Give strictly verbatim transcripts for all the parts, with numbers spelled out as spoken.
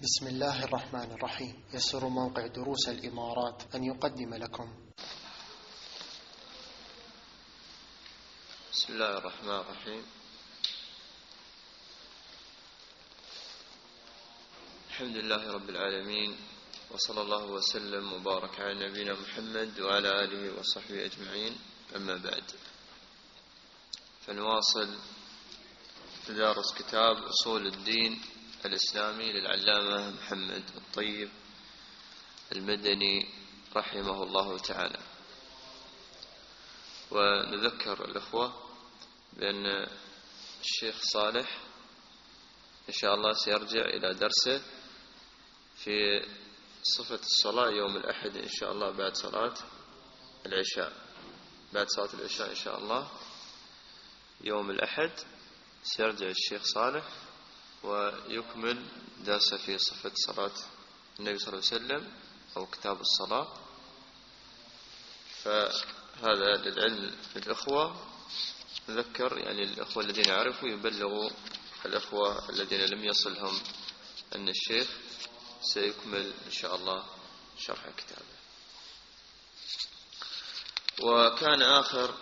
بسم الله الرحمن الرحيم. يسر موقع دروس الإمارات أن يقدم لكم بسم الله الرحمن الرحيم. الحمد لله رب العالمين، وصلى الله وسلم وبارك على نبينا محمد وعلى آله وصحبه أجمعين، أما بعد، فنواصل تدارس كتاب أصول الدين الإسلامي للعلامة محمد الطيب المدني رحمه الله تعالى. ونذكر الأخوة بأن الشيخ صالح إن شاء الله سيرجع إلى درسه في صفة الصلاة يوم الأحد إن شاء الله بعد صلاة العشاء بعد صلاة العشاء إن شاء الله يوم الأحد سيرجع الشيخ صالح ويكمل درسه في صفة صلاة النبي صلى الله عليه وسلم أو كتاب الصلاة. فهذا للعلم للأخوة، نذكر يعني الأخوة الذين يعرفوا يبلغوا الأخوة الذين لم يصلهم أن الشيخ سيكمل إن شاء الله شرح كتابه. وكان آخر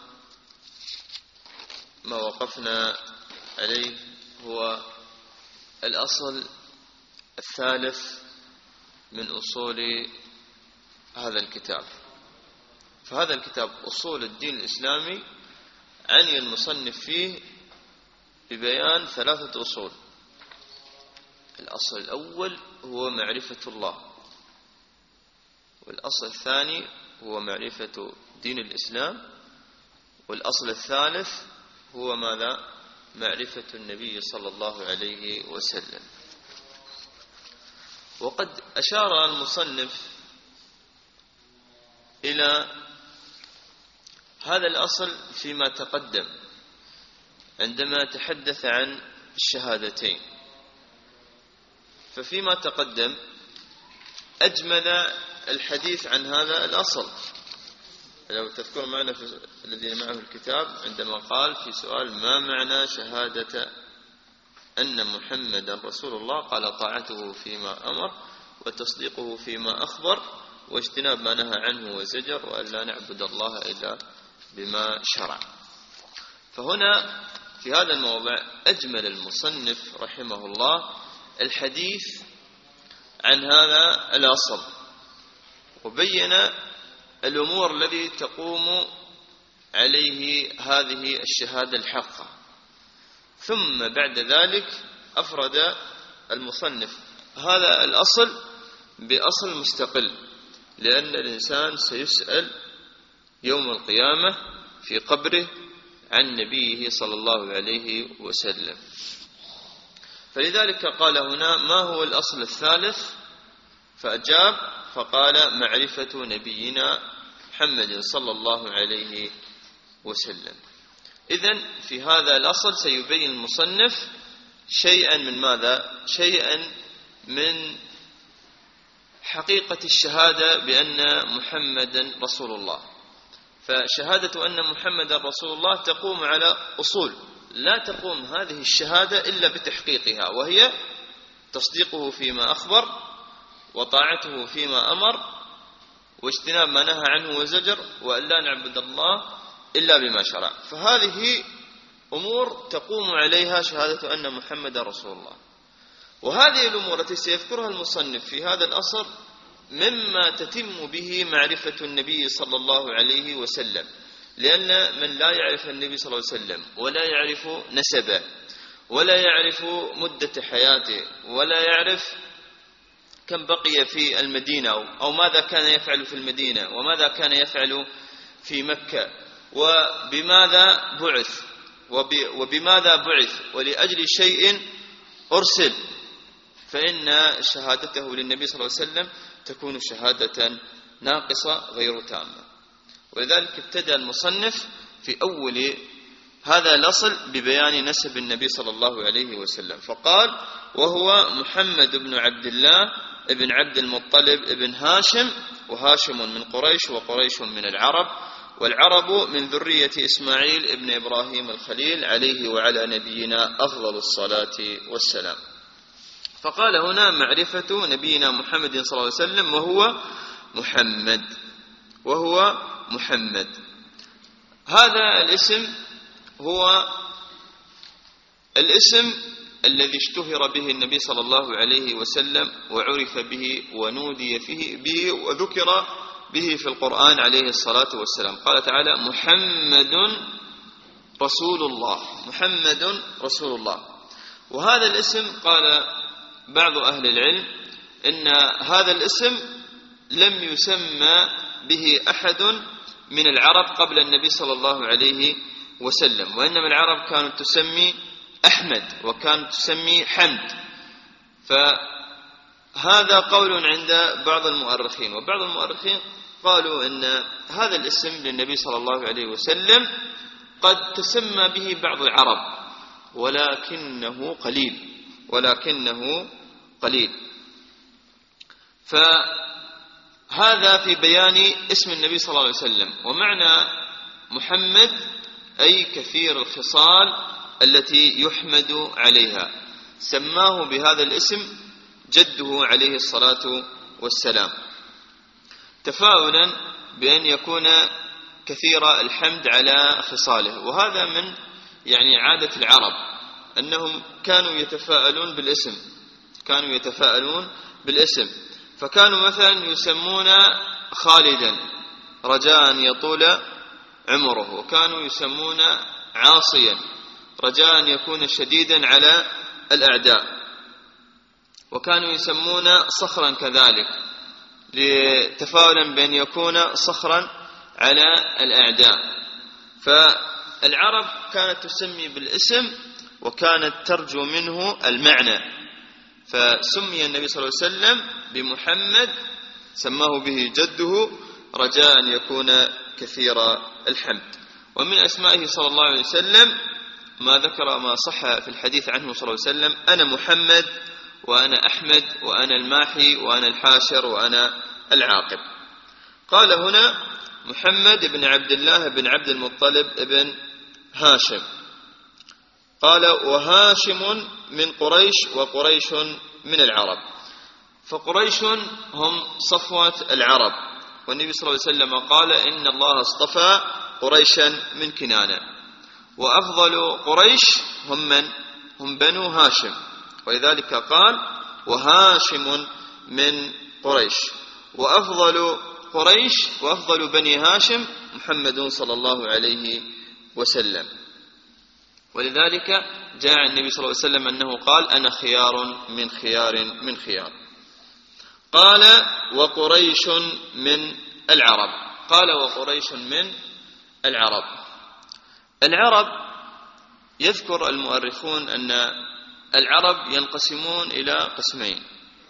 ما وقفنا عليه هو الأصل الثالث من أصول هذا الكتاب. فهذا الكتاب أصول الدين الإسلامي عني المصنف فيه ببيان ثلاثة أصول. الأصل الأول هو معرفة الله، والأصل الثاني هو معرفة دين الإسلام، والأصل الثالث هو ماذا؟ معرفة النبي صلى الله عليه وسلم. وقد أشار المصنف إلى هذا الأصل فيما تقدم عندما تحدث عن الشهادتين. ففيما تقدم أجمل الحديث عن هذا الأصل. لو تذكر معنا في الذين معه الكتاب عندما قال في سؤال ما معنى شهادة أن محمدا رسول الله، قال طاعته فيما أمر وتصديقه فيما أخبر واجتناب ما نهى عنه وزجر وأن لا نعبد الله إلا بما شرع. فهنا في هذا الموضع أجمل المصنف رحمه الله الحديث عن هذا الأصل، وبين الأمور التي تقوم عليه هذه الشهادة الحقة. ثم بعد ذلك أفرد المصنف هذا الأصل بأصل مستقل، لأن الإنسان سيسأل يوم القيامة في قبره عن نبيه صلى الله عليه وسلم. فلذلك قال هنا ما هو الأصل الثالث؟ فأجاب فقال معرفة نبينا محمد صلى الله عليه وسلم. إذن في هذا الأصل سيبين المصنف شيئا من ماذا؟ شيئا من حقيقة الشهادة بأن محمدا رسول الله. فشهادة أن محمدا رسول الله تقوم على أصول، لا تقوم هذه الشهادة إلا بتحقيقها، وهي تصديقه فيما أخبر وطاعته فيما أمر واجتناب ما نهى عنه وزجر وأن لا نعبد الله إلا بما شرع. فهذه أمور تقوم عليها شهادة أن محمد رسول الله. وهذه الأمور التي سيذكرها المصنف في هذا الأصل مما تتم به معرفة النبي صلى الله عليه وسلم، لأن من لا يعرف النبي صلى الله عليه وسلم ولا يعرف نسبه ولا يعرف مدة حياته ولا يعرف كم بقي في المدينة أو ماذا كان يفعل في المدينة وماذا كان يفعل في مكة وبماذا بعث وبماذا بعث ولأجل شيء أرسل، فإن شهادته للنبي صلى الله عليه وسلم تكون شهادة ناقصة غير تامة. ولذلك ابتدأ المصنف في أول هذا الأصل ببيان نسب النبي صلى الله عليه وسلم، فقال وهو محمد بن عبد الله ابن عبد المطلب ابن هاشم، وهاشم من قريش وقريش من العرب، والعرب من ذرية إسماعيل ابن إبراهيم الخليل عليه وعلى نبينا أفضل الصلاة والسلام. فقال هنا معرفة نبينا محمد صلى الله عليه وسلم وهو محمد وهو محمد. هذا الاسم هو الاسم الذي اشتهر به النبي صلى الله عليه وسلم وعرف به ونودي فيه به وذكر به في القرآن عليه الصلاة والسلام. قال تعالى محمد رسول الله، محمد رسول الله. وهذا الاسم قال بعض أهل العلم إن هذا الاسم لم يسمى به أحد من العرب قبل النبي صلى الله عليه وسلم، وإنما العرب كانت تسمي أحمد وكانت تسمي حمد. فهذا قول عند بعض المؤرخين، وبعض المؤرخين قالوا إن هذا الاسم للنبي صلى الله عليه وسلم قد تسمى به بعض العرب ولكنه قليل ولكنه قليل. فهذا في بيان اسم النبي صلى الله عليه وسلم. ومعنى محمد أي كثير الخصال التي يحمد عليها، سماه بهذا الاسم جده عليه الصلاة والسلام تفاؤلا بأن يكون كثير الحمد على خصاله. وهذا من يعني عادة العرب أنهم كانوا يتفاءلون بالاسم كانوا يتفاءلون بالاسم فكانوا مثلا يسمون خالدا رجاء أن يطول عمره، وكانوا يسمون عاصيا رجاء أن يكون شديدا على الأعداء، وكانوا يسمون صخرا كذلك لتفاؤلا بأن يكون صخرا على الأعداء. فالعرب كانت تسمي بالاسم وكانت ترجو منه المعنى، فسمي النبي صلى الله عليه وسلم بمحمد سماه به جده رجاء أن يكون كثير الحمد. ومن أسمائه صلى الله عليه وسلم ما ذكر ما صح في الحديث عنه صلى الله عليه وسلم: أنا محمد وأنا أحمد وأنا الماحي وأنا الحاشر وأنا العاقب. قال هنا محمد بن عبد الله بن عبد المطلب بن هاشم. قال وهاشم من قريش وقريش من العرب. فقريش هم صفوة العرب، والنبي صلى الله عليه وسلم قال إن الله اصطفى قريشا من كنانة، وأفضل قريش هم من هم بنو هاشم، ولذلك قال وهاشم من قريش، وأفضل قريش وأفضل بني هاشم محمد صلى الله عليه وسلم. ولذلك جاء النبي صلى الله عليه وسلم أنه قال أنا خيار من خيار من خيار. قال وقريش من العرب. قال وقريش من العرب. العرب يذكر المؤرخون أن العرب ينقسمون إلى قسمين: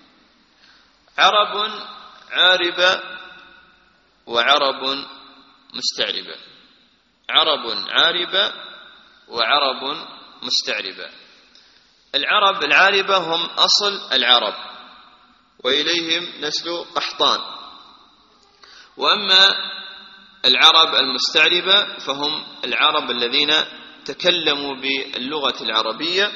عرب عاربة وعرب مستعربة. عرب عاربة وعرب مستعربة. العرب العاربة هم أصل العرب وإليهم نسل قحطان، وأما العرب المستعربة فهم العرب الذين تكلموا باللغة العربية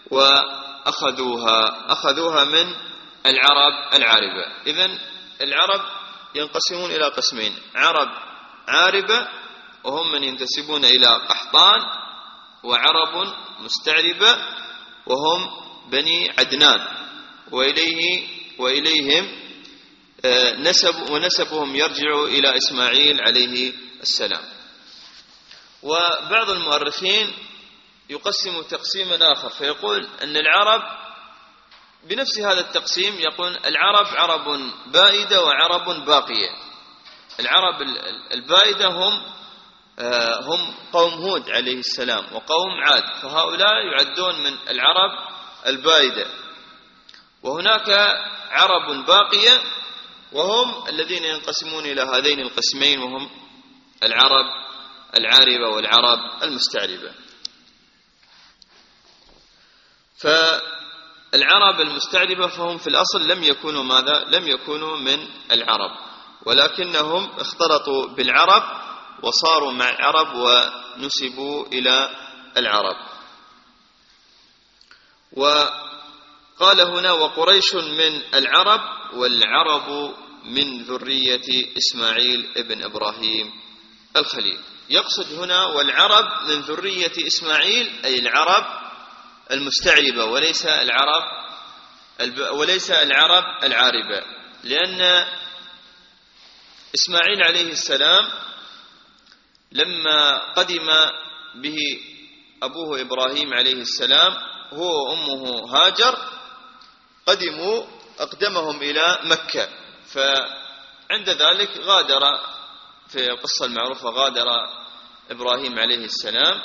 وأخذوها أخذوها من العرب العاربة. إذن العرب ينقسمون إلى قسمين: عرب عاربة وهم من ينتسبون إلى قحطان، وعرب مستعربة وهم بني عدنان وإليه وإليهم نسب ونسبهم يرجع إلى إسماعيل عليه السلام. وبعض المؤرخين يقسم تقسيما آخر فيقول أن العرب بنفس هذا التقسيم، يقول العرب عرب بائدة وعرب باقية. العرب البائدة هم هم قوم هود عليه السلام وقوم عاد، فهؤلاء يعدون من العرب البائدة. وهناك عرب باقية وهم الذين ينقسمون إلى هذين القسمين، وهم العرب العاربة والعرب المستعربة. فالعرب المستعربة فهم في الأصل لم يكونوا ماذا؟ لم يكونوا من العرب، ولكنهم اختلطوا بالعرب وصاروا مع العرب ونسبوا إلى العرب. قال هنا وقريش من العرب والعرب من ذرية إسماعيل ابن إبراهيم الخليل. يقصد هنا والعرب من ذرية إسماعيل أي العرب المستعربة وليس العرب وليس العرب العاربة، لأن إسماعيل عليه السلام لما قدم به أبوه إبراهيم عليه السلام هو وأمه هاجر قدموا أقدمهم إلى مكة، فعند ذلك غادر في القصة المعروفة غادر إبراهيم عليه السلام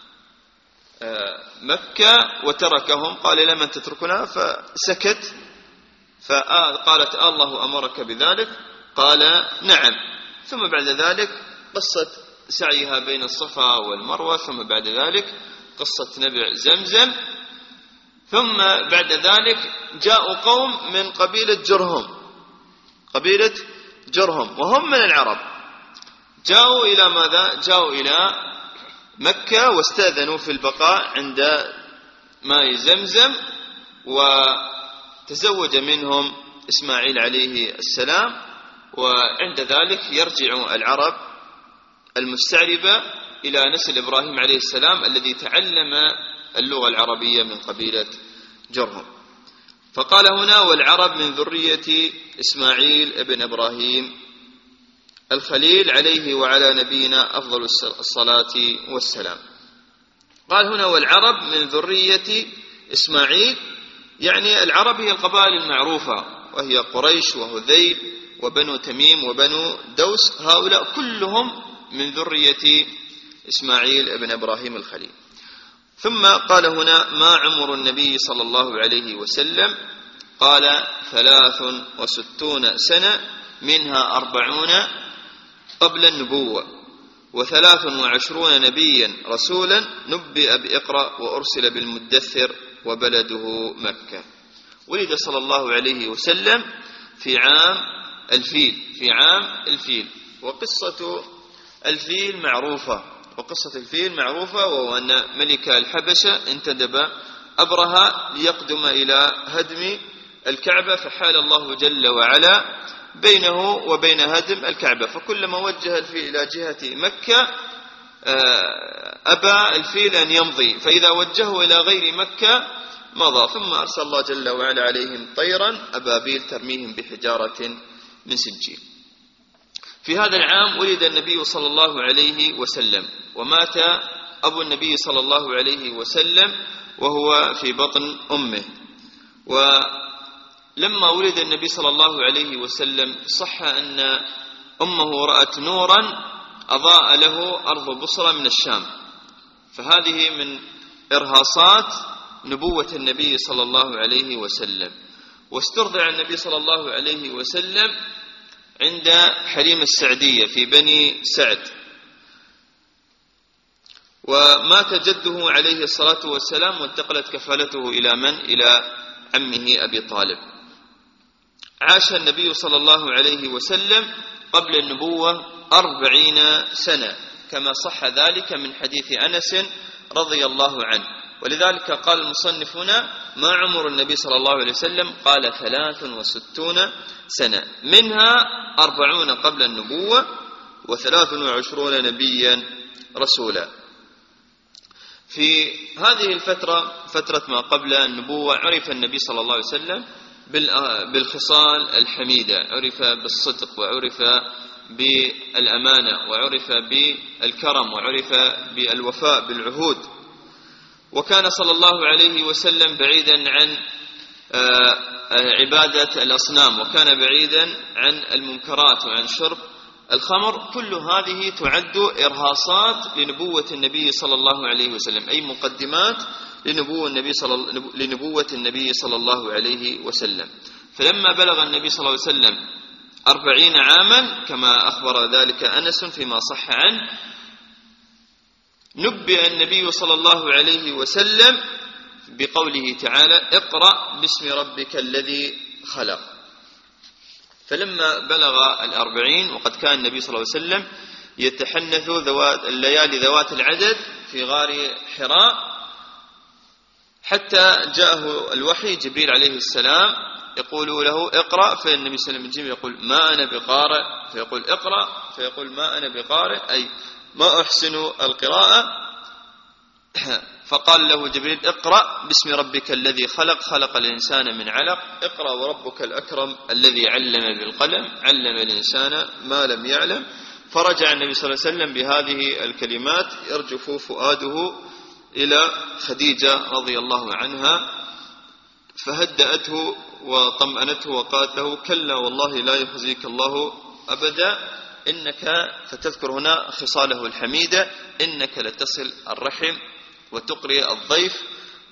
مكة وتركهم، قال لمن تتركنا؟ فسكت، فقالت الله أمرك بذلك؟ قال نعم. ثم بعد ذلك قصة سعيها بين الصفا والمروة، ثم بعد ذلك قصة نبع زمزم، ثم بعد ذلك جاءوا قوم من قبيلة جرهم قبيلة جرهم وهم من العرب، جاءوا إلى ماذا؟ جاءوا إلى مكة واستأذنوا في البقاء عند ماء زمزم، وتزوج منهم إسماعيل عليه السلام، وعند ذلك يرجع العرب المستعربة إلى نسل إبراهيم عليه السلام الذي تعلم اللغة العربية من قبيلة جرهم. فقال هنا والعرب من ذرية إسماعيل ابن إبراهيم الخليل عليه وعلى نبينا أفضل الصلاة والسلام. قال هنا والعرب من ذرية إسماعيل، يعني العرب هي القبائل المعروفة وهي قريش وهذيل وبنو تميم وبنو دوس، هؤلاء كلهم من ذرية إسماعيل ابن إبراهيم الخليل. ثم قال هنا ما عمر النبي صلى الله عليه وسلم؟ قال ثلاث وستون سنة منها أربعون قبل النبوة وثلاث وعشرون نبيا رسولا نبئ بإقرأ وأرسل بالمدثر وبلده مكة. ولد صلى الله عليه وسلم في عام الفيل في عام الفيل وقصة الفيل معروفة وقصة الفيل معروفة وهو أن ملك الحبشة انتدب أبرهة ليقدم إلى هدم الكعبة، فحال الله جل وعلا بينه وبين هدم الكعبة، فكلما وجه الفيل إلى جهة مكة أبى الفيل أن يمضي، فإذا وجهه إلى غير مكة مضى، ثم أرسل الله جل وعلا عليهم طيرا أبابيل ترميهم بحجارة من سجيل. في هذا العام ولد النبي صلى الله عليه وسلم، ومات أبو النبي صلى الله عليه وسلم وهو في بطن أمه. ولما ولد النبي صلى الله عليه وسلم صح أن أمه رأت نورا أضاء له أرض بصرة من الشام، فهذه من إرهاصات نبوة النبي صلى الله عليه وسلم. واسترضع النبي صلى الله عليه وسلم عند حليم السعدية في بني سعد، ومات جده عليه الصلاة والسلام وانتقلت كفالته إلى من؟ إلى عمه أبي طالب. عاش النبي صلى الله عليه وسلم قبل النبوة أربعين سنة كما صح ذلك من حديث أنس رضي الله عنه، ولذلك قال المصنف هنا ما عمر النبي صلى الله عليه وسلم؟ قال ثلاث وستون سنة منها أربعون قبل النبوة وثلاث وعشرون نبيا رسولا. في هذه الفترة فترة ما قبل النبوة عرف النبي صلى الله عليه وسلم بالخصال الحميدة، عرف بالصدق وعرف بالأمانة وعرف بالكرم وعرف بالوفاء بالعهود، وكان صلى الله عليه وسلم بعيدا عن عبادة الأصنام، وكان بعيدا عن المنكرات وعن شرب الخمر. كل هذه تعد إرهاصات لنبوة النبي صلى الله عليه وسلم، أي مقدمات لنبوة النبي صلى لنبوة النبي صلى الله عليه وسلم. فلما بلغ النبي صلى الله عليه وسلم أربعين عاما كما أخبر ذلك أنس فيما صح عنه، نبئ النبي صلى الله عليه وسلم بقوله تعالى اقرأ باسم ربك الذي خلق. فلما بلغ الأربعين وقد كان النبي صلى الله عليه وسلم يتحنث ذوات الليالي ذوات العدد في غار حراء، حتى جاءه الوحي جبريل عليه السلام يقول له اقرأ، فالنبي صلى الله عليه وسلم يقول ما أنا بقارئ، فيقول اقرأ، فيقول ما أنا بقارئ أي ما أحسن القراءة. فقال له جبريل اقرأ باسم ربك الذي خلق، خلق الإنسان من علق، اقرأ وربك الأكرم الذي علم بالقلم، علم الإنسان ما لم يعلم. فرجع النبي صلى الله عليه وسلم بهذه الكلمات يرجف فؤاده إلى خديجة رضي الله عنها، فهدأته وطمأنته وقالت له كلا والله لا يخزيك الله أبدا، إنك، فتذكر هنا خصاله الحميدة، إنك لتصل الرحم وتقري الضيف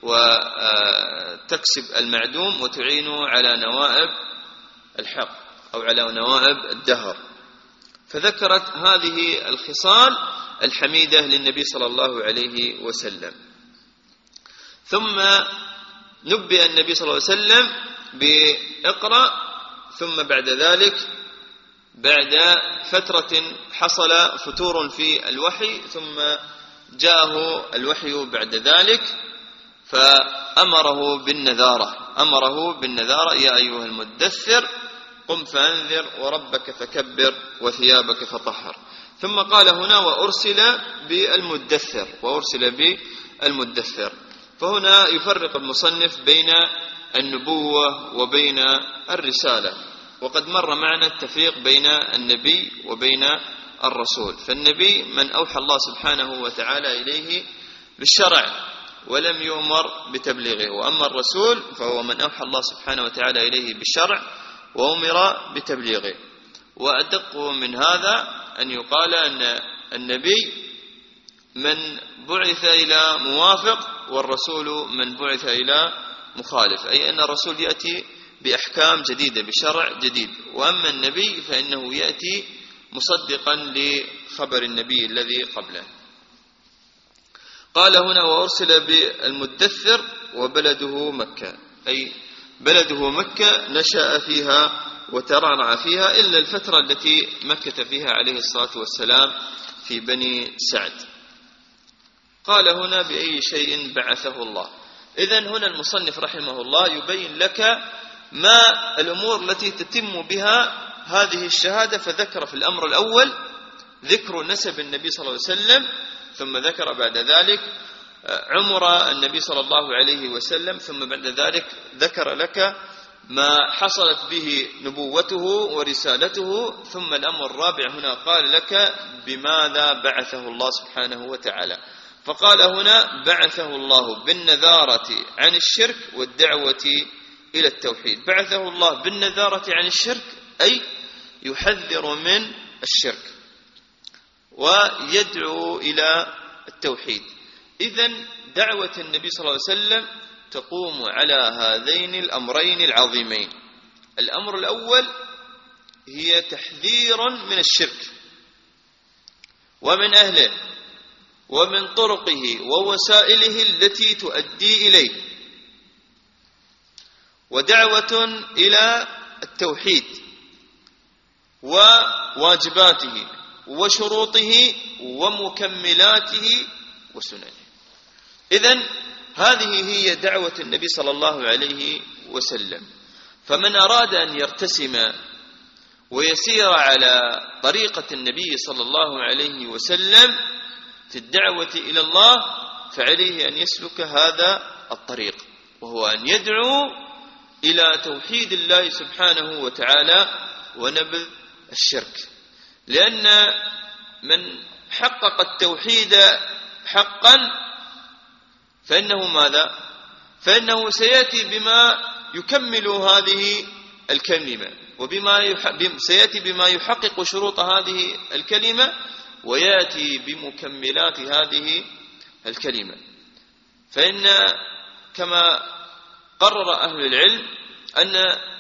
وتكسب المعدوم وتعين على نوائب الحق أو على نوائب الدهر. فذكرت هذه الخصال الحميدة للنبي صلى الله عليه وسلم. ثم نبئ النبي صلى الله عليه وسلم بإقرأ، ثم بعد ذلك بعد فترة حصل فتور في الوحي، ثم جاءه الوحي بعد ذلك فأمره بالنذارة، أمره بالنذارة يا أيها المدثر قم فأنذر وربك فكبر وثيابك فطهر. ثم قال هنا وأرسل بالمدثر، وأرسل بالمدثر. فهنا يفرق المصنف بين النبوة وبين الرسالة، وقد مر معنا التفريق بين النبي وبين الرسول. فالنبي من أوحى الله سبحانه وتعالى إليه بالشرع ولم يؤمر بتبليغه، وأما الرسول فهو من أوحى الله سبحانه وتعالى إليه بالشرع وأمر بتبليغه. وأدق من هذا أن يقال أن النبي من بعث إلى موافق والرسول من بعث إلى مخالف، أي أن الرسول يأتي بأحكام جديدة بشرع جديد، وأما النبي فإنه يأتي مصدقا لخبر النبي الذي قبله. قال هنا وأرسل بالمدثر وبلده مكة، أي بلده مكة نشأ فيها وترعرع فيها إلا الفترة التي مكث فيها عليه الصلاة والسلام في بني سعد. قال هنا بأي شيء بعثه الله. إذن هنا المصنف رحمه الله يبين لك ما الأمور التي تتم بها هذه الشهادة، فذكر في الأمر الأول ذكر نسب النبي صلى الله عليه وسلم، ثم ذكر بعد ذلك عمر النبي صلى الله عليه وسلم، ثم بعد ذلك ذكر لك ما حصلت به نبوته ورسالته، ثم الأمر الرابع هنا قال لك بماذا بعثه الله سبحانه وتعالى. فقال هنا بعثه الله بالنذارة عن الشرك والدعوة إلى التوحيد. بعثه الله بالنذارة عن الشرك أي يحذر من الشرك ويدعو إلى التوحيد. إذن دعوة النبي صلى الله عليه وسلم تقوم على هذين الأمرين العظيمين. الأمر الأول هي تحذير من الشرك ومن أهله ومن طرقه ووسائله التي تؤدي إليه، ودعوة إلى التوحيد وواجباته وشروطه ومكملاته وسننه. إذن هذه هي دعوة النبي صلى الله عليه وسلم. فمن أراد أن يرتسم ويسير على طريقة النبي صلى الله عليه وسلم في الدعوة إلى الله فعليه أن يسلك هذا الطريق، وهو أن يدعو إلى توحيد الله سبحانه وتعالى ونبذ الشرك. لأن من حقق التوحيد حقا فإنه ماذا؟ فإنه سيأتي بما يكمل هذه الكلمة، وبما سيأتي بما يحقق شروط هذه الكلمة، ويأتي بمكملات هذه الكلمة. فإن كما قرر أهل العلم أن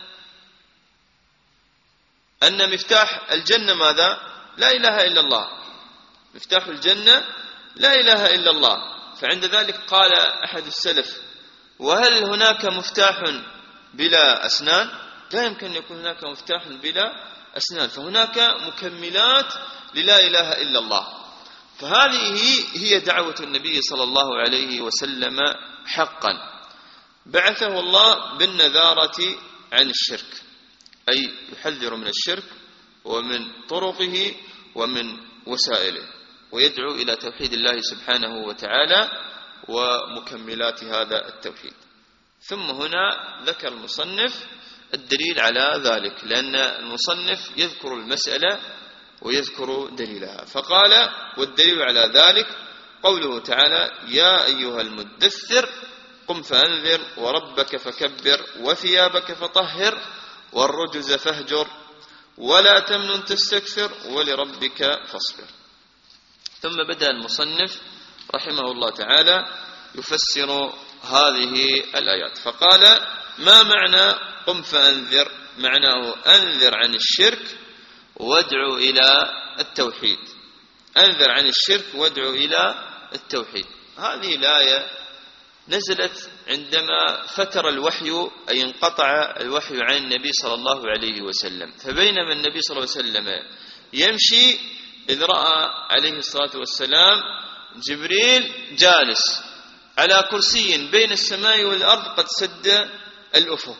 أن مفتاح الجنة ماذا؟ لا إله إلا الله. مفتاح الجنة لا إله إلا الله. فعند ذلك قال أحد السلف وهل هناك مفتاح بلا أسنان؟ لا يمكن أن يكون هناك مفتاح بلا أسنان، فهناك مكملات للا إله إلا الله. فهذه هي دعوة النبي صلى الله عليه وسلم حقا. بعثه الله بالنذارة عن الشرك، أي يحذر من الشرك ومن طرقه ومن وسائله، ويدعو إلى توحيد الله سبحانه وتعالى ومكملات هذا التوحيد. ثم هنا ذكر المصنف الدليل على ذلك، لأن المصنف يذكر المسألة ويذكر دليلها، فقال: والدليل على ذلك قوله تعالى: يا أيها المدثر قم فأنذر وربك فكبر وثيابك فطهر والرجز فاهجر ولا تمنن تستكثر ولربك فاصبر. ثم بدأ المصنف رحمه الله تعالى يفسر هذه الآيات، فقال: ما معنى قم فأنذر؟ معناه أنذر عن الشرك وادعو إلى التوحيد. أنذر عن الشرك وادعو إلى التوحيد. هذه الآية نزلت عندما فتر الوحي، أي انقطع الوحي عن النبي صلى الله عليه وسلم، فبينما النبي صلى الله عليه وسلم يمشي إذ رأى عليه الصلاة والسلام جبريل جالس على كرسي بين السماء والأرض قد سد الأفق،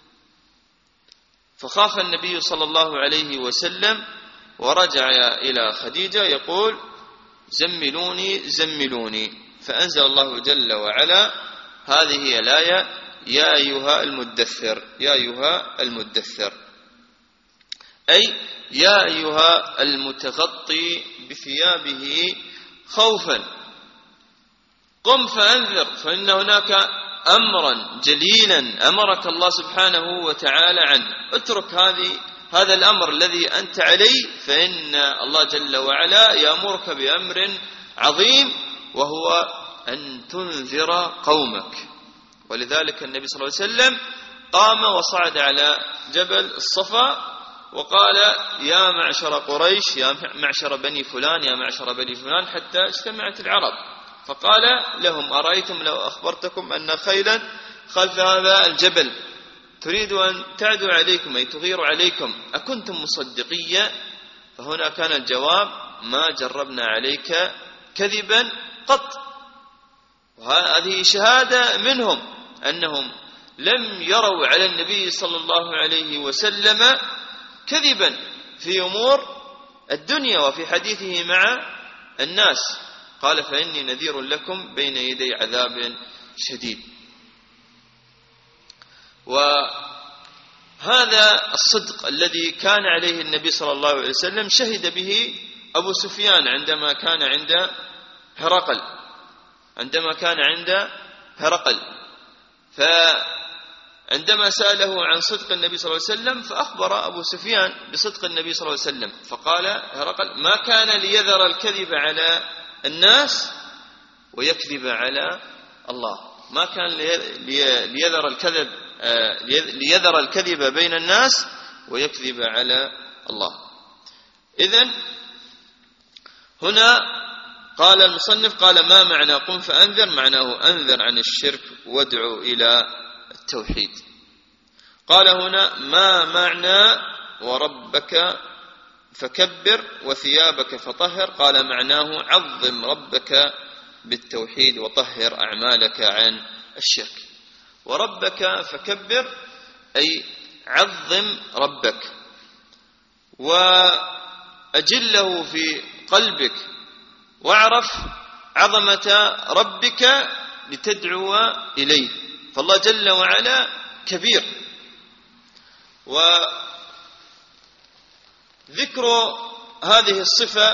فخاف النبي صلى الله عليه وسلم ورجع إلى خديجة يقول: زملوني زملوني، فأنزل الله جل وعلا هذه الآية: يا أيها المدثر، يا أيها المدثر، أي يا أيها المتغطي بثيابه خوفا قم فأنذر، فإن هناك أمرا جليلا أمرك الله سبحانه وتعالى عنه، اترك هذه هذا الأمر الذي أنت عليه، فإن الله جل وعلا يأمرك بأمر عظيم وهو أن تنذر قومك. ولذلك النبي صلى الله عليه وسلم قام وصعد على جبل الصفا وقال: يا معشر قريش، يا معشر بني فلان، يا معشر بني فلان، حتى اجتمعت العرب، فقال لهم: أرأيتم لو أخبرتكم أن خيلا خلف هذا الجبل تريد أن تعدو عليكم، أي تغير عليكم، أكنتم مصدقية؟ فهنا كان الجواب: ما جربنا عليك كذبا قط. وهذه شهادة منهم أنهم لم يروا على النبي صلى الله عليه وسلم كذبا في أمور الدنيا وفي حديثه مع الناس. قال: فإني نذير لكم بين يدي عذاب شديد. وهذا الصدق الذي كان عليه النبي صلى الله عليه وسلم شهد به أبو سفيان عندما كان عند هرقل عندما كان عند هرقل فعندما سأله عن صدق النبي صلى الله عليه وسلم فأخبر أبو سفيان بصدق النبي صلى الله عليه وسلم، فقال هرقل: ما كان ليذر الكذب على الناس ويكذب على الله، ما كان ليذر الكذب ليذر الكذب بين الناس ويكذب على الله. إذن هنا قال المصنف: قال: ما معنى قم فأنذر؟ معناه أنذر عن الشرك وادعو إلى التوحيد. قال هنا: ما معنى وربك فكبر وثيابك فطهر؟ قال: معناه عظم ربك بالتوحيد وطهر أعمالك عن الشرك. وربك فكبر أي عظم ربك وأجله في قلبك، واعرف عظمة ربك لتدعو إليه، فالله جل وعلا كبير. وذكر هذه الصفة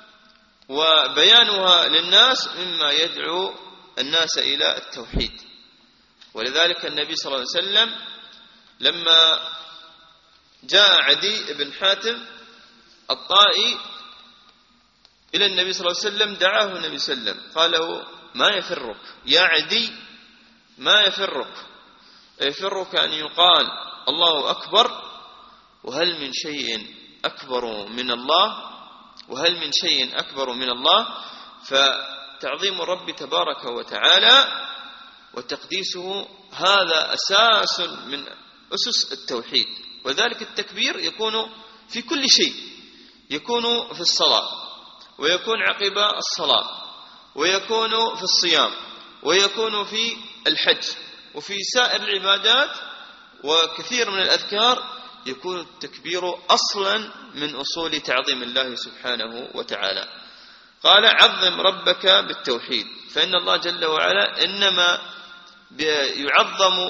وبيانها للناس مما يدعو الناس إلى التوحيد. ولذلك النبي صلى الله عليه وسلم لما جاء عدي بن حاتم الطائي إلى النبي صلى الله عليه وسلم دعاه النبي صلى الله عليه وسلم، قال له: ما يفرك يا عدي، ما يفرك؟ يفرك أن يقال الله أكبر، وهل من شيء أكبر من الله؟ وهل من شيء أكبر من الله؟ فتعظيم الرب تبارك وتعالى وتقديسه هذا أساس من أسس التوحيد. وذلك التكبير يكون في كل شيء، يكون في الصلاة، ويكون عقب الصلاة، ويكون في الصيام، ويكون في الحج، وفي سائر العبادات وكثير من الأذكار يكون التكبير أصلا من أصول تعظيم الله سبحانه وتعالى. قال عظم ربك بالتوحيد، فإن الله جل وعلا إنما يعظم،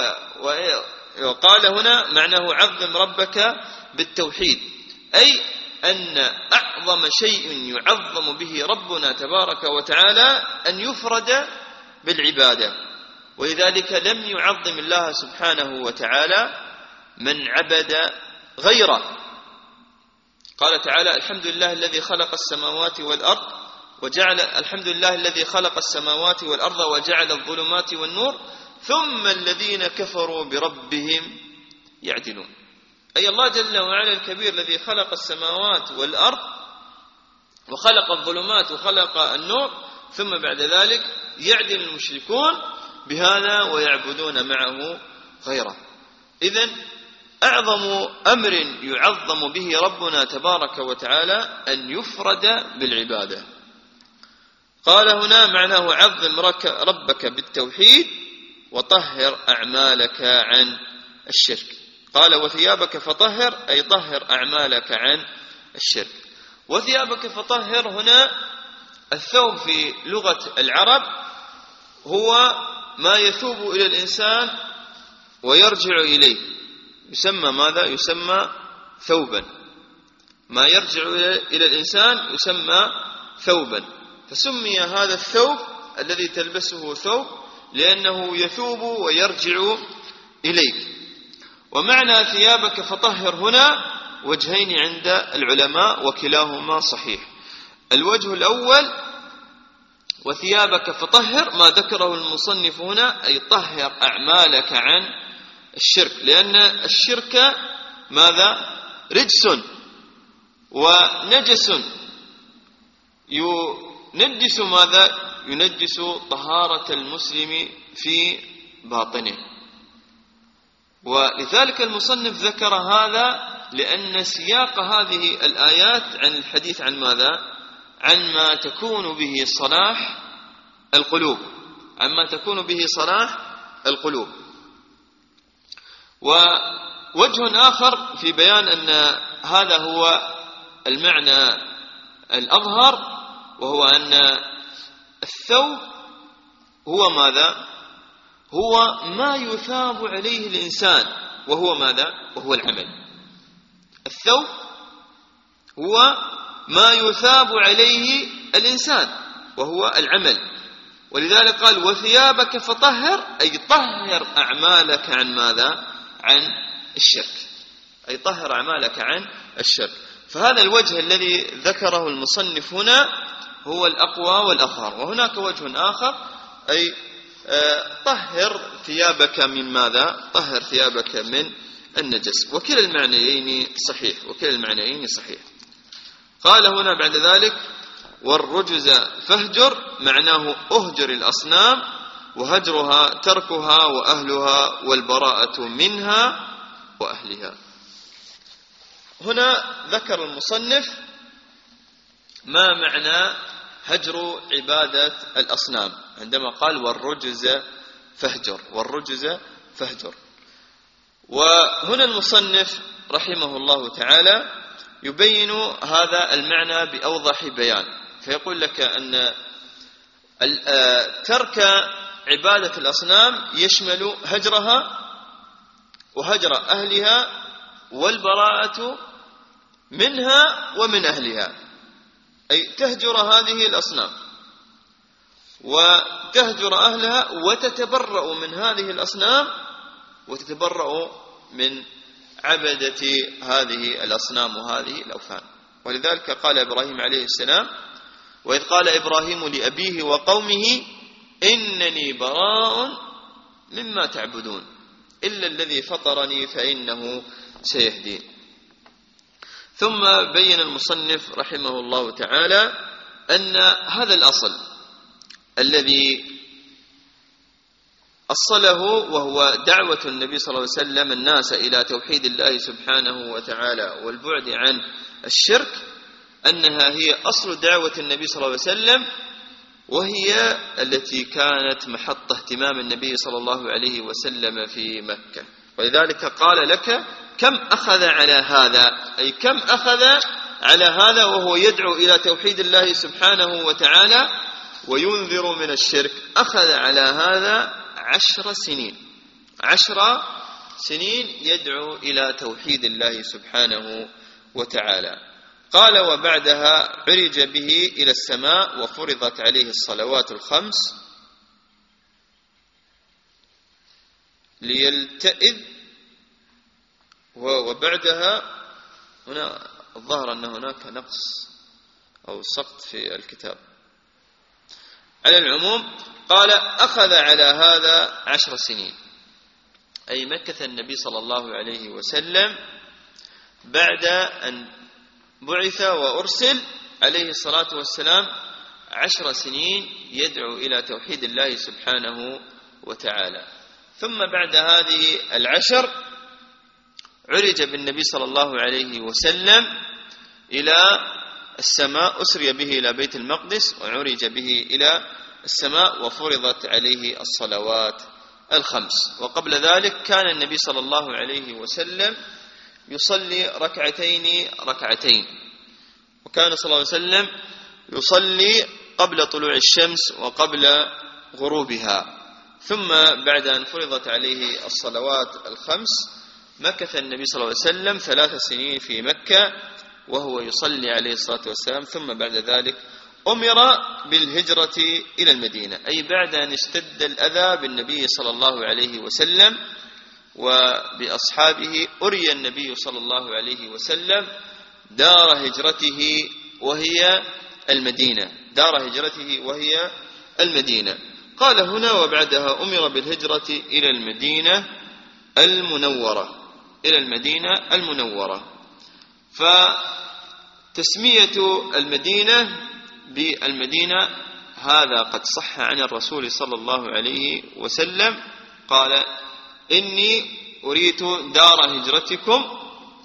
وقال هنا معناه عظم ربك بالتوحيد، أي أن أعظم شيء يعظم به ربنا تبارك وتعالى أن يفرد بالعبادة، ولذلك لم يعظم الله سبحانه وتعالى من عبد غيره. قال تعالى الحمد لله الذي خلق السماوات والأرض وجعل الحمد لله الذي خلق السماوات والأرض وجعل الظلمات والنور ثم الذين كفروا بربهم يعدلون. أي الله جل وعلا الكبير الذي خلق السماوات والأرض وخلق الظلمات وخلق النور، ثم بعد ذلك يعدل المشركون بهذا ويعبدون معه غيره. إذن أعظم أمر يعظم به ربنا تبارك وتعالى أن يفرد بالعبادة. قال هنا معناه عظم ربك بالتوحيد وطهر أعمالك عن الشرك. قال وثيابك فطهر، أي طهر أعمالك عن الشرك. وثيابك فطهر هنا، الثوب في لغة العرب هو ما يثوب إلى الإنسان ويرجع إليه، يسمى ماذا؟ يسمى ثوبا. ما يرجع إلى الإنسان يسمى ثوبا، فسمي هذا الثوب الذي تلبسه ثوب لأنه يثوب ويرجع إليك. ومعنى ثيابك فطهر هنا وجهين عند العلماء وكلاهما صحيح. الوجه الأول وثيابك فطهر ما ذكره المصنف هنا، أي طهر أعمالك عن الشرك، لأن الشرك ماذا؟ رجس ونجس ينجس ماذا؟ ينجس طهارة المسلم في باطنه. ولذلك المصنف ذكر هذا لأن سياق هذه الآيات عن الحديث عن ماذا؟ عن ما تكون به صلاح القلوب، عما تكون به صلاح القلوب. ووجه آخر في بيان أن هذا هو المعنى الأظهر، وهو أن الثوب هو ماذا؟ هو ما يثاب عليه الإنسان، وهو ماذا؟ وهو العمل. الثوب هو ما يثاب عليه الإنسان وهو العمل، ولذلك قال وثيابك فطهر، أي طهر أعمالك عن ماذا؟ عن الشرك، أي طهر أعمالك عن الشرك. فهذا الوجه الذي ذكره المصنف هنا هو الأقوى والأظهر. وهناك وجه آخر، أي طهر ثيابك من ماذا؟ طهر ثيابك من النجس. وكلا المعنيين صحيح، وكلا المعنيين صحيح. قال هنا بعد ذلك والرجز فاهجر، معناه أهجر الأصنام، وهجرها تركها وأهلها والبراءة منها وأهلها. هنا ذكر المصنف ما معنى هجر عبادة الأصنام عندما قال والرجز فاهجر، والرجز فاهجر. وهنا المصنف رحمه الله تعالى يبين هذا المعنى بأوضح بيان، فيقول لك أن ترك عبادة الأصنام يشمل هجرها وهجر أهلها والبراءة منها ومن أهلها، أي تهجر هذه الأصنام وتهجر أهلها وتتبرأ من هذه الأصنام وتتبرأ من عبدة هذه الأصنام وهذه الأوثان. ولذلك قال إبراهيم عليه السلام وإذ قال إبراهيم لأبيه وقومه إنني براء مما تعبدون إلا الذي فطرني فإنه سيهدين. ثم بين المصنف رحمه الله تعالى أن هذا الأصل الذي أصله وهو دعوة النبي صلى الله عليه وسلم الناس إلى توحيد الله سبحانه وتعالى والبعد عن الشرك، أنها هي أصل دعوة النبي صلى الله عليه وسلم، وهي التي كانت محط اهتمام النبي صلى الله عليه وسلم في مكة. ولذلك قال لك كم أخذ على هذا، أي كم أخذ على هذا وهو يدعو إلى توحيد الله سبحانه وتعالى وينذر من الشرك. أخذ على هذا عشر سنين، عشر سنين يدعو إلى توحيد الله سبحانه وتعالى. قال وبعدها عرج به إلى السماء وفرضت عليه الصلوات الخمس ليلتئذ. وبعدها هنا الظاهر أن هناك نقص أو سقط في الكتاب. على العموم قال أخذ على هذا عشر سنين، أي مكث النبي صلى الله عليه وسلم بعد أن بعث وأرسل عليه الصلاة والسلام عشر سنين يدعو إلى توحيد الله سبحانه وتعالى. ثم بعد هذه العشر عرج بالنبي صلى الله عليه وسلم إلى السماء، أسري به إلى بيت المقدس وعرج به إلى السماء وفرضت عليه الصلوات الخمس. وقبل ذلك كان النبي صلى الله عليه وسلم يصلي ركعتين ركعتين، وكان صلى الله عليه وسلم يصلي قبل طلوع الشمس وقبل غروبها. ثم بعد أن فرضت عليه الصلوات الخمس مكث النبي صلى الله عليه وسلم ثلاث سنين في مكة وهو يصلي عليه الصلاة والسلام. ثم بعد ذلك أمر بالهجرة إلى المدينة، أي بعد أن اشتد الأذى بالنبي صلى الله عليه وسلم وبأصحابه أري النبي صلى الله عليه وسلم دار هجرته وهي المدينة، دار هجرته وهي المدينة. قال هنا وبعدها أمر بالهجرة إلى المدينة المنورة، إلى المدينة المنورة. فتسمية المدينة بالمدينة هذا قد صح عن الرسول صلى الله عليه وسلم، قال إني أريت دار هجرتكم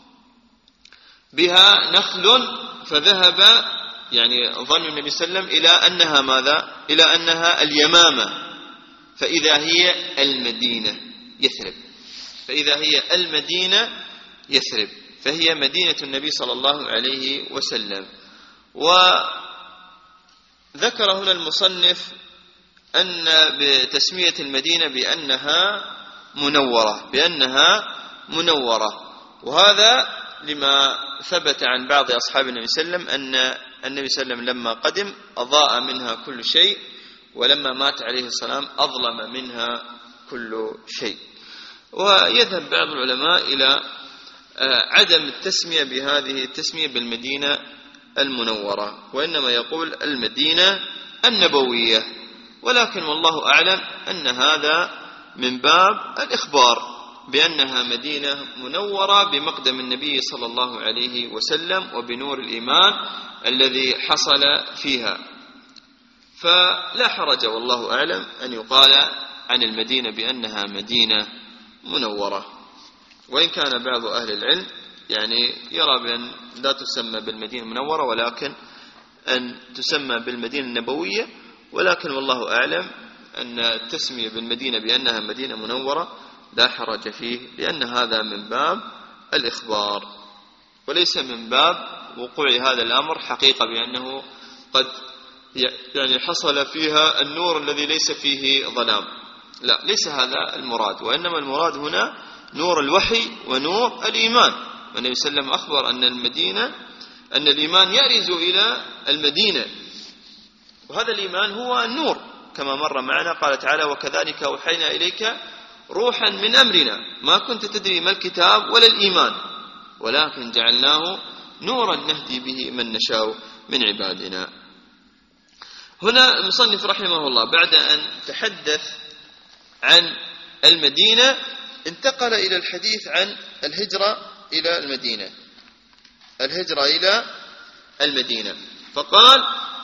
بها نخل، فذهب يعني ظن النبي صلى الله عليه وسلم إلى أنها ماذا؟ إلى أنها اليمامة، فإذا هي المدينة يثرب، فإذا هي المدينة يثرب، فهي مدينة النبي صلى الله عليه وسلم. وذكر هنا المصنف أن بتسمية المدينة بأنها منورة، بأنها منورة، وهذا لما ثبت عن بعض أصحاب النبي صلى الله عليه وسلم أن النبي صلى الله عليه وسلم لما قدم أضاء منها كل شيء، ولما مات عليه السلام أظلم منها كل شيء. ويذهب بعض العلماء إلى عدم التسمية بهذه التسمية بالمدينة المنورة، وإنما يقول المدينة النبوية، ولكن والله أعلم أن هذا من باب الإخبار بأنها مدينة منورة بمقدم النبي صلى الله عليه وسلم وبنور الإيمان الذي حصل فيها. فلا حرج والله أعلم أن يقال عن المدينة بأنها مدينة منورة، وإن كان بعض أهل العلم يعني يرى بأن لا تسمى بالمدينة المنورة ولكن أن تسمى بالمدينة النبوية، ولكن والله أعلم أن التسمية بالمدينة بأنها مدينة منورة لا حرج فيه، لأن هذا من باب الإخبار وليس من باب وقوع هذا الأمر حقيقة بأنه قد يعني حصل فيها النور الذي ليس فيه ظلام. لا، ليس هذا المراد، وإنما المراد هنا نور الوحي ونور الإيمان. والنبي صلى الله عليه وسلم أخبر أن المدينة أن الإيمان يرز إلى المدينة، وهذا الإيمان هو النور كما مر معنا. قال تعالى وكذلك أوحينا إليك روحا من أمرنا ما كنت تدري ما الكتاب ولا الإيمان ولكن جعلناه نورا نهدي به من نشاء من عبادنا. هنا المصنف رحمه الله بعد أن تحدث عن المدينة انتقل إلى الحديث عن الهجرة إلى المدينة، الهجرة إلى المدينة. فقال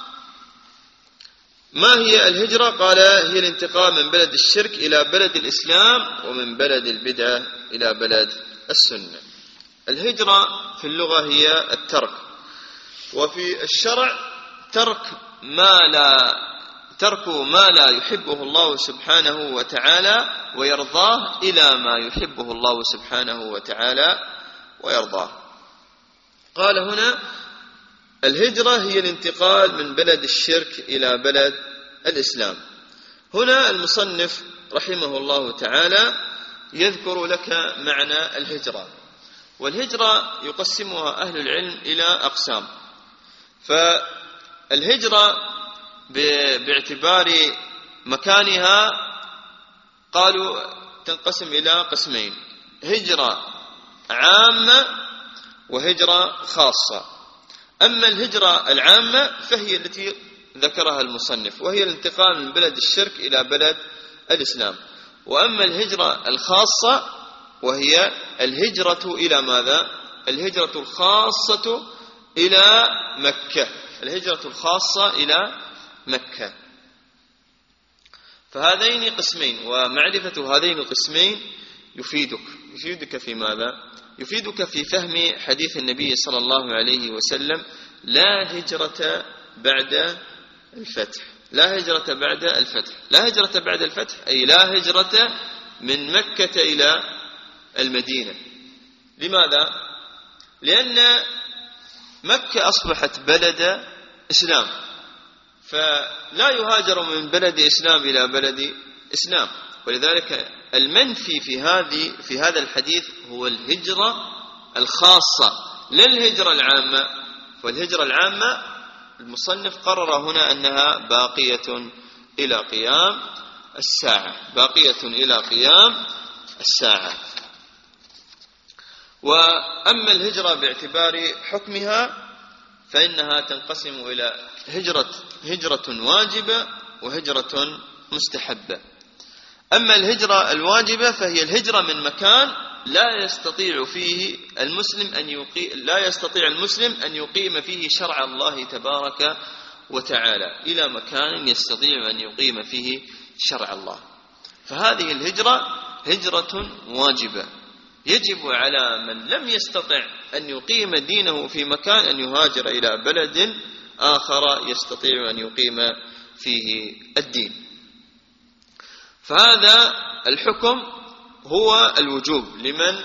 ما هي الهجرة؟ قال هي الانتقال من بلد الشرك إلى بلد الإسلام ومن بلد البدعة إلى بلد السنة. الهجرة في اللغة هي الترك، وفي الشرع ترك ما لا ترك ما لا يحبه الله سبحانه وتعالى ويرضاه إلى ما يحبه الله سبحانه وتعالى ويرضاه. قال هنا الهجرة هي الانتقال من بلد الشرك إلى بلد الإسلام. هنا المصنف رحمه الله تعالى يذكر لك معنى الهجرة، والهجرة يقسمها أهل العلم إلى أقسام. فالهجرة باعتبار مكانها قالوا تنقسم إلى قسمين: هجرة عامة وهجرة خاصة. أما الهجرة العامة فهي التي ذكرها المصنف، وهي الانتقال من بلد الشرك إلى بلد الإسلام. وأما الهجرة الخاصة وهي الهجرة إلى ماذا؟ الهجرة الخاصة إلى مكة، الهجرة الخاصة إلى مكة. فهذين قسمين، ومعرفة هذين القسمين يفيدك يفيدك في ماذا؟ يفيدك في فهم حديث النبي صلى الله عليه وسلم: لا هجرة بعد الفتح. لا هجرة بعد الفتح. لا هجرة بعد الفتح أي لا هجرة من مكة إلى المدينة. لماذا؟ لأن مكة أصبحت بلد إسلام، فلا يهاجر من بلد إسلام إلى بلد إسلام. ولذلك المنفي في هذه في هذا الحديث هو الهجرة الخاصة لا الهجرة العامة. والهجرة العامة المصنف قرر هنا أنها باقية إلى قيام الساعة، باقية إلى قيام الساعة. وأما الهجرة باعتبار حكمها فإنها تنقسم إلى هجرة هجرة واجبة وهجرة مستحبة. أما الهجرة الواجبة فهي الهجرة من مكان لا يستطيع فيه المسلم أن يقيم لا يستطيع المسلم أن يقيم فيه شرع الله تبارك وتعالى إلى مكان يستطيع أن يقيم فيه شرع الله. فهذه الهجرة هجرة واجبة، يجب على من لم يستطع أن يقيم دينه في مكان أن يهاجر إلى بلد آخر يستطيع أن يقيم فيه الدين. فهذا الحكم هو الوجوب لمن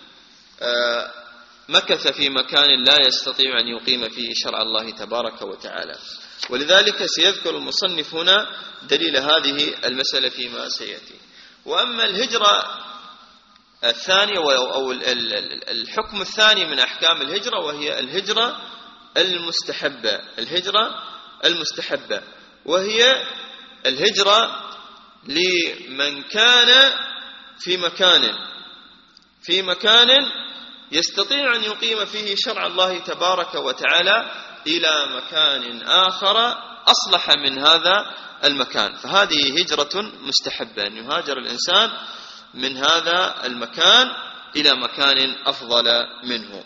مكث في مكان لا يستطيع أن يقيم فيه شرع الله تبارك وتعالى. ولذلك سيذكر المصنف هنا دليل هذه المسألة فيما سيأتي. وأما الهجرة الثانية أو الحكم الثاني من أحكام الهجرة وهي الهجرة المستحبة. الهجرة المستحبة وهي الهجرة لمن كان في مكان في مكان يستطيع أن يقيم فيه شرع الله تبارك وتعالى إلى مكان آخر أصلح من هذا المكان. فهذه هجرة مستحبة، أن يهاجر الإنسان من هذا المكان إلى مكان أفضل منه.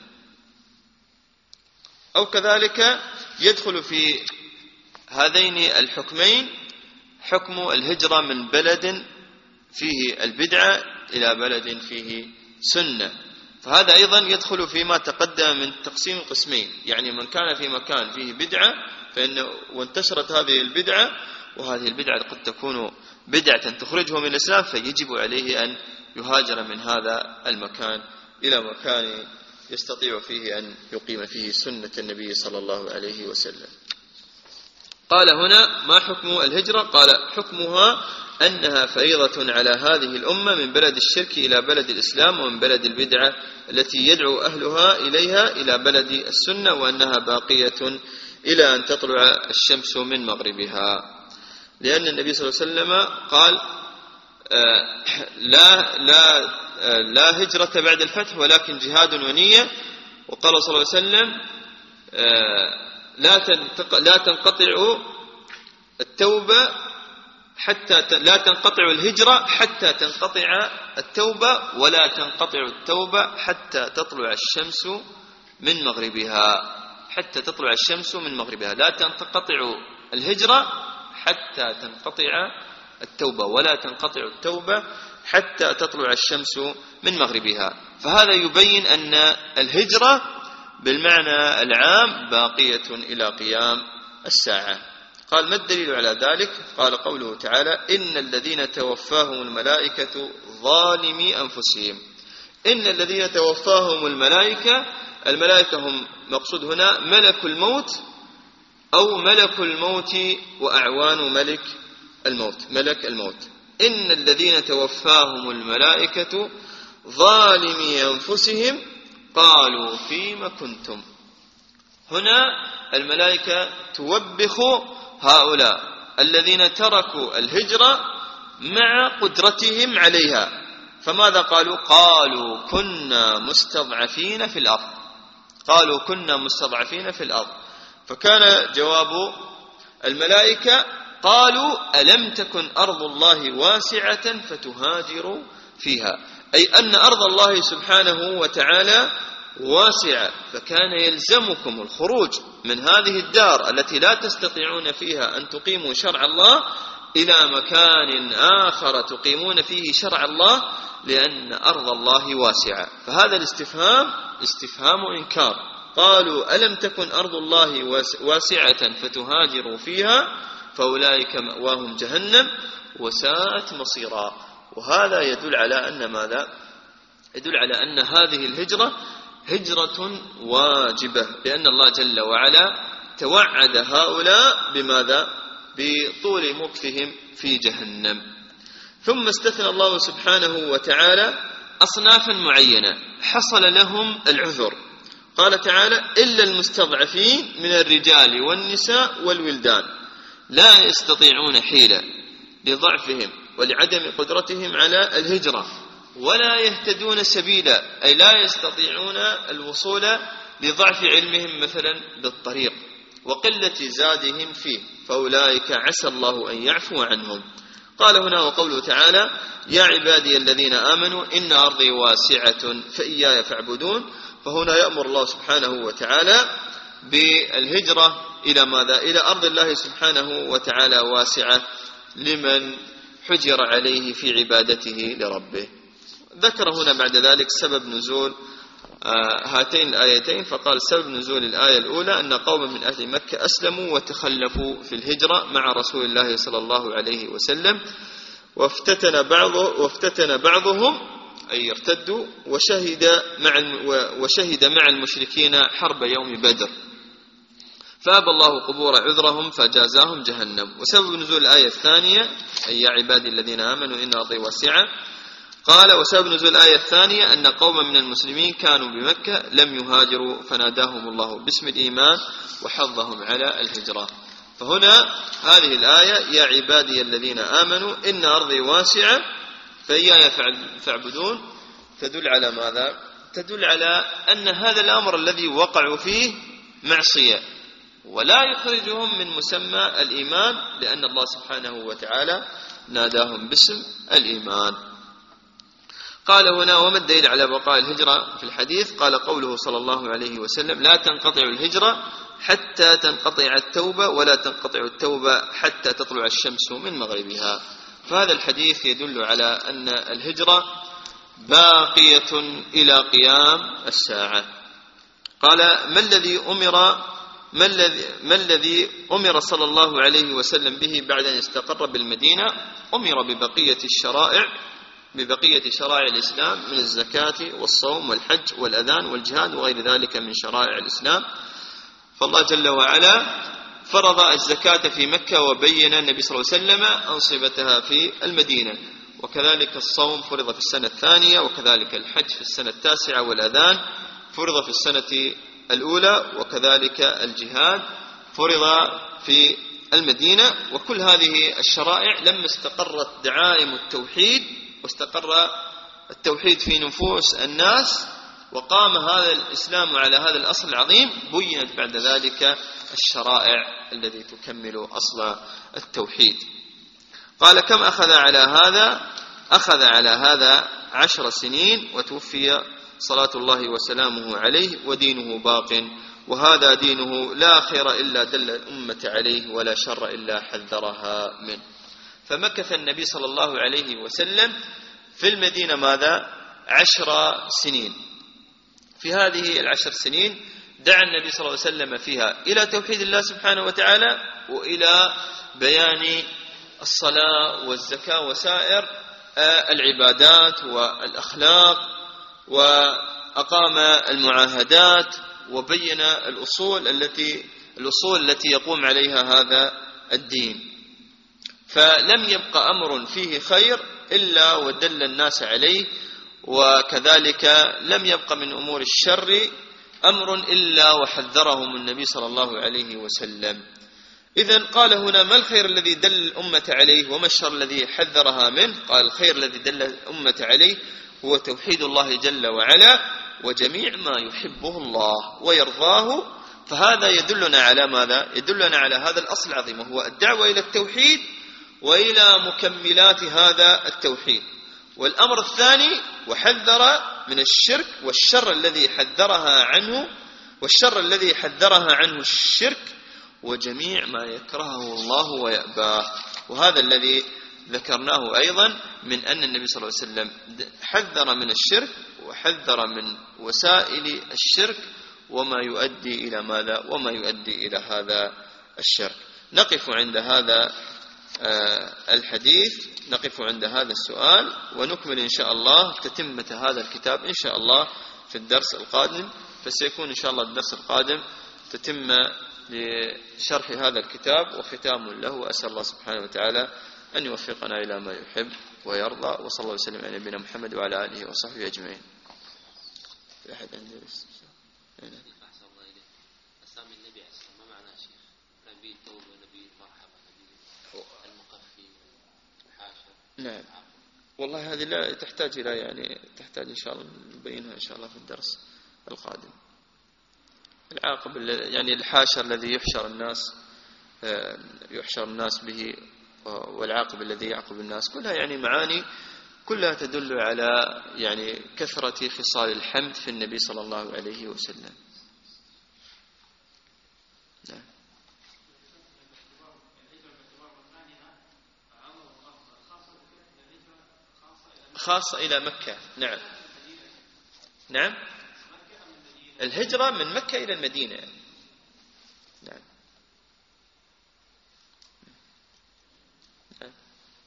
أو كذلك يدخل في هذين الحكمين حكم الهجرة من بلد فيه البدعة إلى بلد فيه سنة. فهذا أيضا يدخل فيما تقدم من تقسيم القسمين، يعني من كان في مكان فيه بدعة فإنه وانتشرت هذه البدعة، وهذه البدعة قد تكون بدعة تخرجه من الإسلام، فيجب عليه أن يهاجر من هذا المكان إلى مكان يستطيع فيه أن يقيم فيه سنة النبي صلى الله عليه وسلم. قال هنا: ما حكم الهجرة؟ قال: حكمها أنها فريضة على هذه الأمة من بلد الشرك إلى بلد الإسلام، ومن بلد البدعة التي يدعو أهلها إليها إلى بلد السنة، وأنها باقية إلى أن تطلع الشمس من مغربها. لأن النبي صلى الله عليه وسلم قال: آه لا لا آه لا هجرة بعد الفتح ولكن جهاد ونية. وقال صلى الله عليه وسلم: آه لا لا تنقطع التوبة حتى لا تنقطع الهجرة حتى تنقطع التوبة، ولا تنقطع التوبة حتى تطلع الشمس من مغربها. حتى تطلع الشمس من مغربها، لا تنقطع الهجرة حتى تنقطع التوبة، ولا تنقطع التوبة حتى تطلع الشمس من مغربها. فهذا يبين أن الهجرة بالمعنى العام باقية إلى قيام الساعة. قال: ما الدليل على ذلك؟ قال: قوله تعالى: إن الذين توفاهم الملائكة ظالمي أنفسهم. إن الذين توفاهم الملائكة، الملائكة هم مقصود هنا ملك الموت أو ملك الموت وأعوان ملك الموت ملك الموت. إن الذين توفاهم الملائكة ظالمي أنفسهم قالوا فيما كنتم. هنا الملائكة توبخ هؤلاء الذين تركوا الهجرة مع قدرتهم عليها. فماذا قالوا؟ قالوا كنا مستضعفين في الأرض قالوا كنا مستضعفين في الأرض فكان جواب الملائكة: قالوا ألم تكن أرض الله واسعة فتهاجروا فيها، أي أن أرض الله سبحانه وتعالى واسعة، فكان يلزمكم الخروج من هذه الدار التي لا تستطيعون فيها أن تقيموا شرع الله إلى مكان آخر تقيمون فيه شرع الله، لأن أرض الله واسعة. فهذا الاستفهام استفهام إنكار. قالوا ألم تكن أرض الله واسعة فتهاجروا فيها فأولئك مأواهم جهنم وساءت مصيرا. وهذا يدل على أن ماذا؟ يدل على أن هذه الهجرة هجرة واجبة، لأن الله جل وعلا توعد هؤلاء بماذا؟ بطول مكثهم في جهنم. ثم استثنى الله سبحانه وتعالى أصنافا معينة حصل لهم العذر. قال تعالى: إلا المستضعفين من الرجال والنساء والولدان لا يستطيعون حيلة لضعفهم ولعدم قدرتهم على الهجرة، ولا يهتدون سبيلا، أي لا يستطيعون الوصول لضعف علمهم مثلا بالطريق وقلة زادهم فيه، فأولئك عسى الله أن يعفو عنهم. قال هنا: وقوله تعالى: يا عبادي الذين آمنوا إن أرضي واسعة فإياي فاعبدون. فهنا يأمر الله سبحانه وتعالى بالهجرة إلى ماذا؟ إلى أرض الله سبحانه وتعالى واسعة لمن حجر عليه في عبادته لربه. ذكر هنا بعد ذلك سبب نزول هاتين الآيتين، فقال: سبب نزول الآية الأولى أن قوما من أهل مكة أسلموا وتخلفوا في الهجرة مع رسول الله صلى الله عليه وسلم، وافتتن بعض وافتتن بعضهم أي ارتدوا، وشهد مع وشهد مع المشركين حرب يوم بدر، فأبى الله قبول عذرهم فجازاهم جهنم. وسبب نزول الآية الثانية أي يا عبادي الذين آمنوا إن أرضي واسعة، قال: وسبب نزول الآية الثانية أن قوما من المسلمين كانوا بمكة لم يهاجروا فناداهم الله باسم الإيمان وحضهم على الهجرة. فهنا هذه الآية يا عبادي الذين آمنوا إن أرضي واسعة فإياي فاعبدون تدل على ماذا؟ تدل على أن هذا الأمر الذي وقعوا فيه معصية، ولا يخرجهم من مسمى الإيمان، لأن الله سبحانه وتعالى ناداهم باسم الإيمان. قال هنا: وما الدليل على بقاء الهجرة في الحديث؟ قال: قوله صلى الله عليه وسلم: لا تنقطع الهجرة حتى تنقطع التوبة، ولا تنقطع التوبة حتى تطلع الشمس من مغربها. فهذا الحديث يدل على أن الهجرة باقية إلى قيام الساعة. قال: ما الذي أمر ما الذي ما الذي أمر صلى الله عليه وسلم به بعد أن استقر بالمدينة؟ أمر ببقية الشرائع ببقية شرائع الإسلام من الزكاة والصوم والحج والأذان والجهاد وغير ذلك من شرائع الإسلام. فالله جل وعلا فرض الزكاة في مكة، وبين النبي صلى الله عليه وسلم أنصبتها في المدينة، وكذلك الصوم فرض في السنة الثانية، وكذلك الحج في السنة التاسعة، والأذان فرض في السنة الأولى، وكذلك الجهاد فرض في المدينة. وكل هذه الشرائع لما استقرت دعائم التوحيد واستقر التوحيد في نفوس الناس وقام هذا الإسلام على هذا الأصل العظيم، بينت بعد ذلك الشرائع التي تكمل أصل التوحيد. قال: كم أخذ على هذا؟ أخذ على هذا عشر سنين، وتوفي صلاة الله وسلامه عليه، ودينه باق، وهذا دينه لا خير إلا دل الأمة عليه، ولا شر إلا حذرها منه. فمكث النبي صلى الله عليه وسلم في المدينة ماذا؟ عشر سنين. في هذه العشر سنين دعا النبي صلى الله عليه وسلم فيها إلى توحيد الله سبحانه وتعالى وإلى بيان الصلاة والزكاة وسائر العبادات والأخلاق، وأقام المعاهدات وبين الأصول التي الأصول التي يقوم عليها هذا الدين. فلم يبقى أمر فيه خير إلا ودل الناس عليه، وكذلك لم يبقى من أمور الشر أمر إلا وحذرهم النبي صلى الله عليه وسلم. إذن قال هنا: ما الخير الذي دل الأمة عليه وما الشر الذي حذرها منه؟ قال: الخير الذي دل الأمة عليه هو توحيد الله جل وعلا وجميع ما يحبه الله ويرضاه. فهذا يدلنا على ماذا؟ يدلنا على هذا الأصل العظيم، وهو الدعوة إلى التوحيد وإلى مكملات هذا التوحيد. والأمر الثاني: وحذر من الشرك والشر الذي حذرها عنه والشر الذي حذرها عنه الشرك وجميع ما يكرهه الله ويأباه. وهذا الذي ذكرناه أيضا من أن النبي صلى الله عليه وسلم حذر من الشرك وحذر من وسائل الشرك وما يؤدي إلى ماذا؟ وما يؤدي إلى هذا الشرك. نقف عند هذا الحديث، نقف عند هذا السؤال، ونكمل إن شاء الله تتمة هذا الكتاب إن شاء الله في الدرس القادم. فسيكون إن شاء الله الدرس القادم تتم لشرح هذا الكتاب وختام له. وأسأل الله سبحانه وتعالى أن يوفقنا إلى ما يحب ويرضى، وصلى الله وسلم على نبينا محمد وعلى آله وصحبه أجمعين. في أحد عنده هنا؟ أسامي النبي عليه الصلاة والسلام ما معناه شيخ؟ نبي التوبة، نبي المرحمة، نبي المقفي والحاشر. نعم، والله هذه لا تحتاج إلى يعني تحتاج إن شاء الله نبينها إن شاء الله في الدرس القادم. العاقب يعني الحاشر الذي يحشر الناس يحشر الناس به، والعاقب الذي يعقب الناس، كلها يعني معاني كلها تدل على يعني كثرة خصال الحمد في النبي صلى الله عليه وسلم. نعم. خاصة إلى مكة. نعم نعم الهجرة من مكة إلى المدينة. نعم. نعم.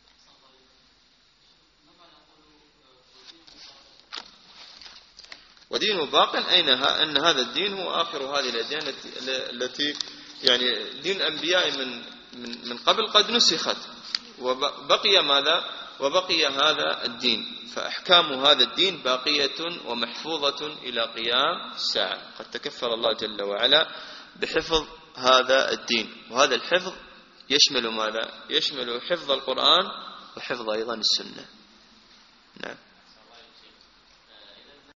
ودين باق، أينها أن هذا الدين هو آخر هذه الأديان التي يعني دين الأنبياء من من من قبل قد نسخت، وبقي ماذا؟ وبقي هذا الدين، فأحكام هذا الدين باقية ومحفوظة إلى قيام الساعة. قد تكفل الله جل وعلا بحفظ هذا الدين، وهذا الحفظ يشمل ماذا؟ يشمل حفظ القرآن وحفظ أيضا السنة. نعم.